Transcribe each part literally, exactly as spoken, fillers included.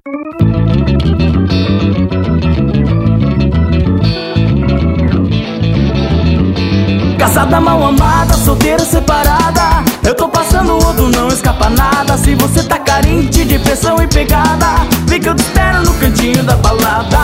Casada, mal amada, solteira, separada, eu tô passando outro, não escapa nada. Se você tá carente de pressão e pegada, vem que eu te espero no cantinho da balada.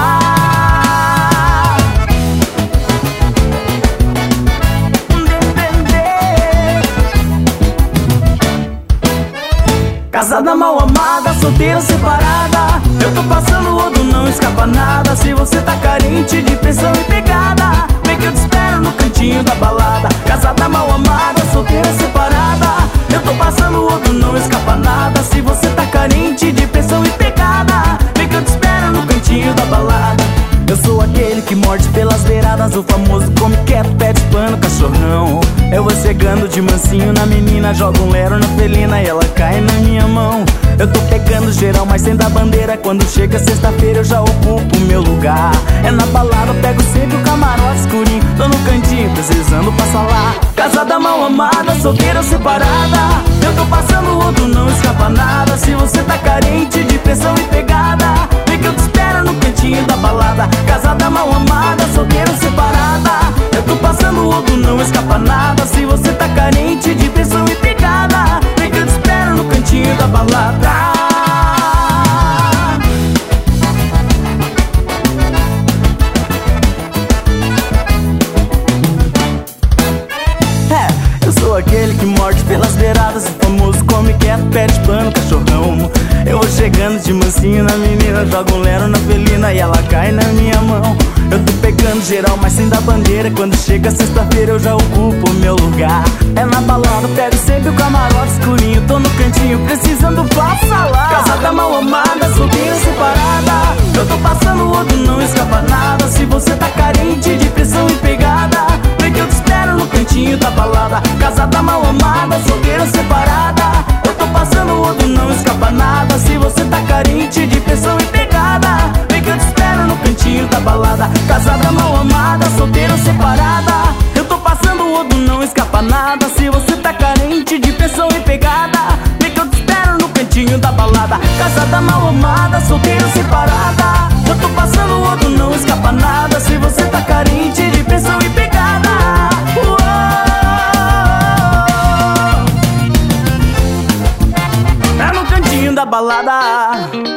Casada, mal amada, solteira, separada, eu tô passando outro, não escapa nada. Se você tá carente de pressão e pegada, vem que eu te espero no cantinho da balada. Casada, mal amada, solteira, separada, eu tô passando outro, não escapa nada. Se você tá carente de pressão e pegada, vem que eu te espero no cantinho da balada. Eu sou aquele que morde pelas beiradas, o famoso come quieto, pede pano, cachorrão. Eu vou chegando de mansinho na menina, jogo um lero na felina e ela cai na minha mão. Eu tô pegando geral, mas sem dar bandeira. Quando chega sexta-feira eu já ocupo o meu lugar. É na balada, pego sempre o camarote escurinho, tô no cantinho, precisando passar lá. Casada, mal amada, solteira, separada, eu tô passando outro, não escapa nada. Se você tá carente de pressão e pegada, vem que eu te espero no cantinho da balada. Casada, mal amada, solteira, separada, eu tô passando outro, não escapa nada. Se você tá carente de pressão e pegada, vem que eu te espero no cantinho da balada. É, eu sou aquele que morde pelas beiradas, o famoso come quieto, pede pano, cachorrão. Eu vou chegando de mansinho na menina, jogo um lero na felina e ela cai na minha mão. Eu tô pegando geral, mas sem dar bandeira. Quando chega sexta-feira eu já ocupo o meu lugar. É na balada, pego sempre o camarote escurinho, tô no cantinho, precisando passar lá. Casada, mal amada, solteira, separada, eu tô passando outro, não escapa nada. Se você tá carente de pressão e pegada, vem que eu te espero no cantinho da balada. Casada, mal amada, solteira, separada, eu tô passando outro, não escapa nada. Se você tá carente de pressão e pegada, vem que eu te espero no cantinho da balada. Casada, mal amada, solteira, separada, eu tô passando outro, não escapa nada. Se você tá carente de pressão e pegada, vem que eu te espero no cantinho da balada. Casada, mal amada, solteira, separada, eu tô passando outro, não escapa nada. Se você tá carente de pressão e pegada, uou, tá no cantinho da balada.